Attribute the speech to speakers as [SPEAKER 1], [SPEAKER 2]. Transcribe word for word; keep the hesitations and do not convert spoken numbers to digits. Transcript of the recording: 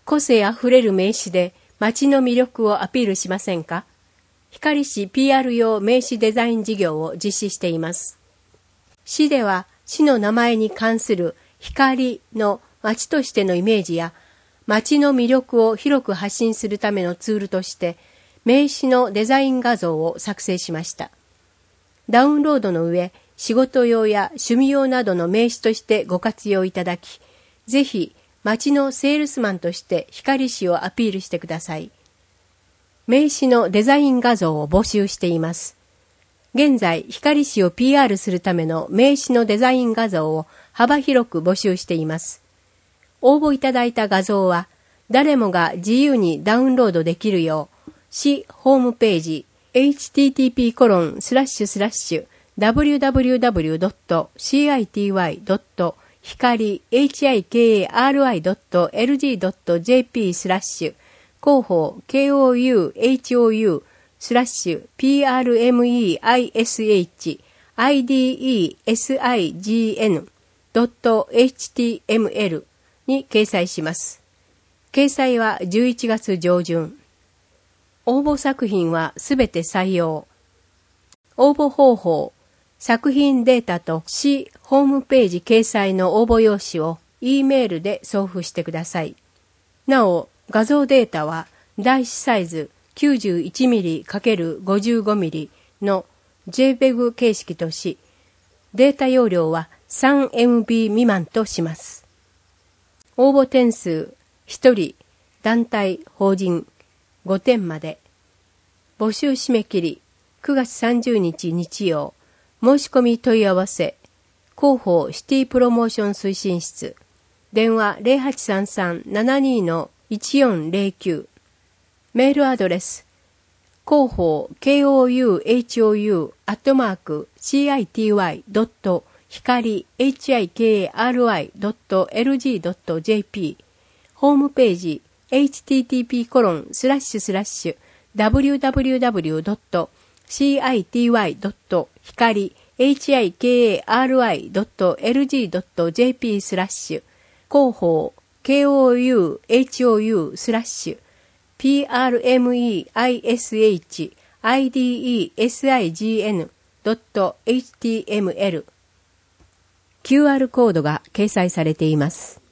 [SPEAKER 1] 個性あふれる名刺で町の魅力をアピールしませんか？光市 ピーアール 用名刺デザイン事業を実施しています。市では市の名前に関する光の町としてのイメージや町の魅力を広く発信するためのツールとして名刺のデザイン画像を作成しました。ダウンロードの上、仕事用や趣味用などの名刺としてご活用いただき、ぜひ町のセールスマンとして光市をアピールしてください。名刺のデザイン画像を募集しています。現在、光市を ピーアール するための名刺のデザイン画像を幅広く募集しています。応募いただいた画像は、誰もが自由にダウンロードできるよう、市ホームページ、エイチティーティーピーコロンスラッシュスラッシュダブリューダブリューダブリュードットシーアイティーワイドット光 エイチアイケーエーアールアイドットエルジードットジェーピー スラッシュ広報 ケーオーユーエイチオーユー スラッシュ ピーアールエムイーアイエスエイチ アイディーイーエスアイジーエヌ ドット エイチティーエムエル に掲載します。掲載はじゅういちがつ上旬。応募作品はすべて採用。応募方法、作品データと市ホームページ掲載の応募用紙を E メールで送付してください。なお、画像データは台紙サイズ きゅうじゅういちミリかけるごじゅうごミリ の ジェイペグ 形式とし、データ容量は スリーエムビー 未満とします。応募点数ひとり、団体、法人ごてんまで。募集締め切りくがつさんじゅうにち日曜。申し込み問い合わせ。広報シティプロモーション推進室。電話 ゼロはちさんさん ななに のいちよんゼロきゅう。メールアドレス。広報 ケーオーユーエイチオーユー アットマーク シーアイティーワイ ドット 光 エイチアイケーエーアールアイ ドット エルジー ドット ジェーピー。ホームページ エイチティーティーピーコロンスラッシュスラッシュダブリューダブリューダブリュードットシーアイティーワイドット光 エイチアイケーエーアールアイドットエルジードットジェーピー スラッシュ広報 ケーオーユーエイチオーユー スラッシュ ピーアールエムイーアイエスエイチ アイディーイーエスアイジーエヌ ドット エイチティーエムエル キューアール コードが掲載されています。